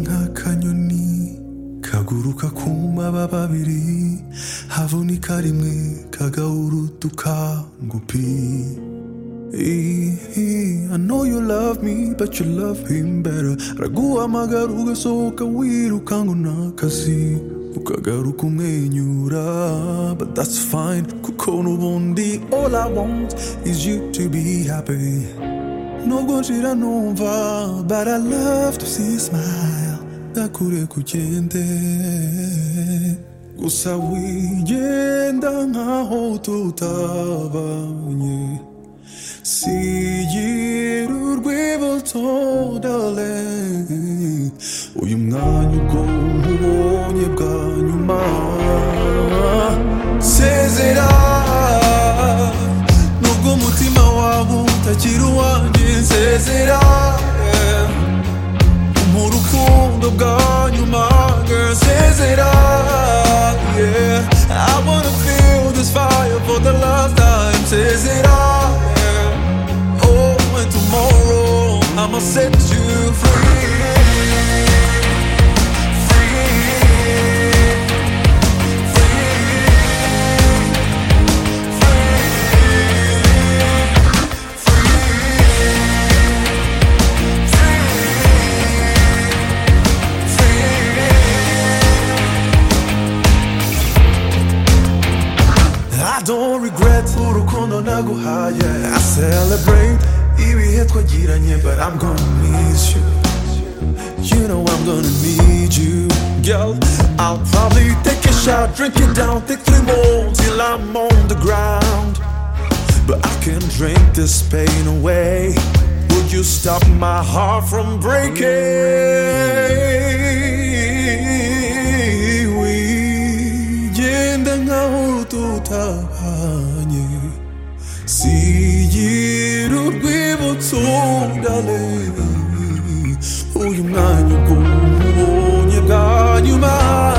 nk'akanyoni kaguruka ku mababa abiri, havunika rimwe kagahurutuka ngupi. I know you love me, but you love him better. Araguhamagara ugasohoka wiruka ngo n'akazi, ukagaruka umwenyura, but that's fine kuko n'ubundi all I want is you to be happy. Nubwo nshira numva, but I love to see you smile. Ndakure kugende gusa wigenda nkaho tutabanye, sigira urwibutso darling, uyu mwanya ubwo nkubonye bwa nyuma. Sezera nubwo umutima wawe utakiri uwanjye, sezera mu rukundo bwa nyuma, girl, sezera, yeah. I wanna feel this fire for the last time, sezera, yeah. Oh, and tomorrow I'ma set you free. I don't regret urukundo naguhaye. I celebrate ibihe twagiranye, but I'm gonna miss you. You know I'm gonna need you, girl. I'll probably take a shot, drink it down, thickly more till I'm on the ground. But I can't drink this pain away. Would you stop my heart from breaking? Tutabanye, sigira urwibutso darling, uyu mwanya ubwo nkubonye bwa nyuma.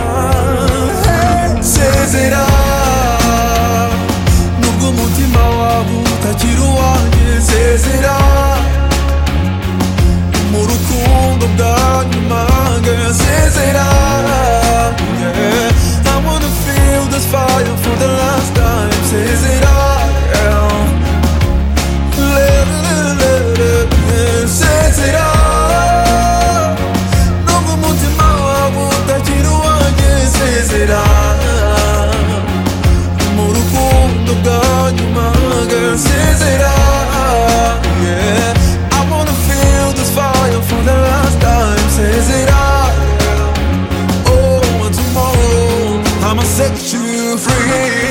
Sezera nubwo umutima wawe utakiri uwanjye, sezera mu rukundo bwa nyuma, girl, sezera, yeah. I wanna feel this fire for the last time, sezera, yeah. Sezera nubwo umutima wawe utakiri uwanjye, sezera mu rukundo bwa nyuma, girl, sezera, yeah. I wanna feel this fire for the last time, sezera, yeah. Oh, and tomorrow I'ma set you free.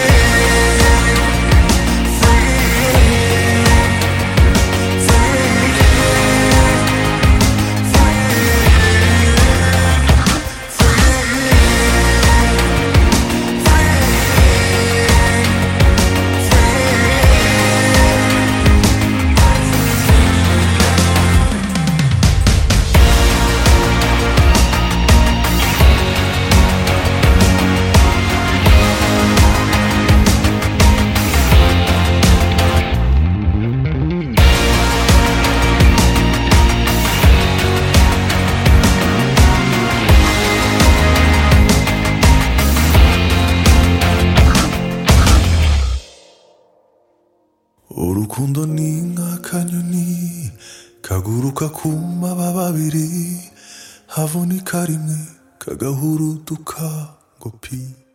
Urukundo ni nk'akanyoni kaguruka ku mababa abiri, havunika rimwe kagahurutuka ngo pi.